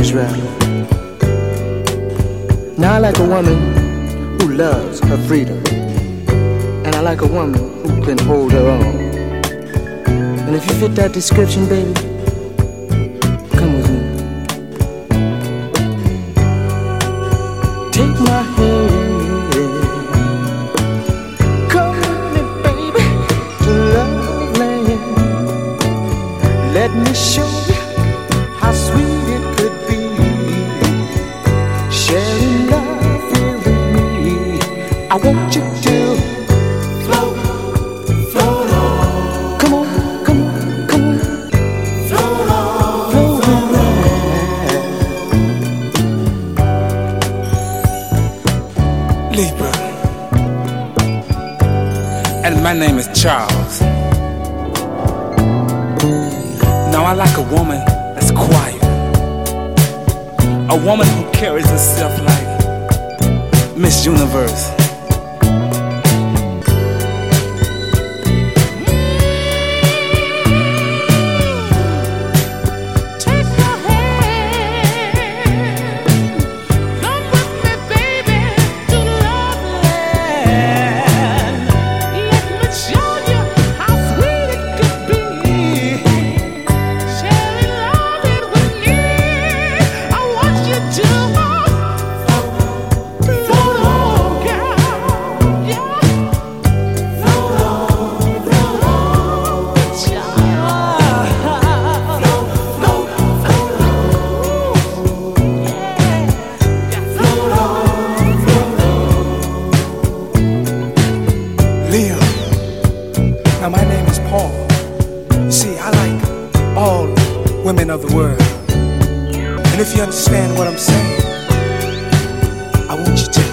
Israel. Now I like a woman who loves her freedom, and I like a woman who can hold her own. And if you fit that description, baby, come with me. Take my hand, come with me, baby, to love land. Let me show you how sweet it could be, sharing love here with me. I want you to float, float on. Come on, come on, come on. Float on, float on. Libra. And my name is Charles. Now I like a woman that's quiet, a woman who carries herself like Miss Universe. Take my hand, come with me, baby, to love land. Let me show you how sweet it could be, sharing love it with me. I want you to float on, girl, yeah. Float on, child. Float Leo. Now my name is Paul. You see, I like all women of the world. And if you understand what I'm saying, I want you to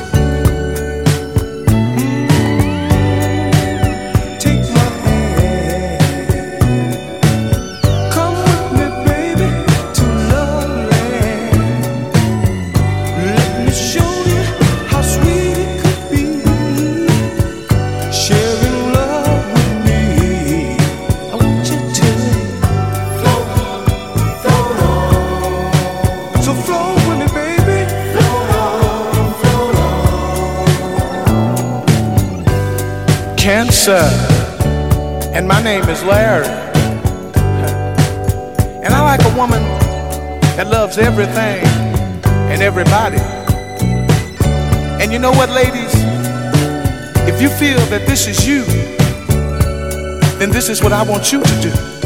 take my hand. Come with me, baby, to love land. Let me show you how sweet it could be, sharing love with me. I want you to float, float on. So float with me, baby. Float on, float on. Cancer. And my name is Larry. And I like a woman that loves everything and everybody. And you know what, ladies? If you feel that this is you, then this is what I want you to do.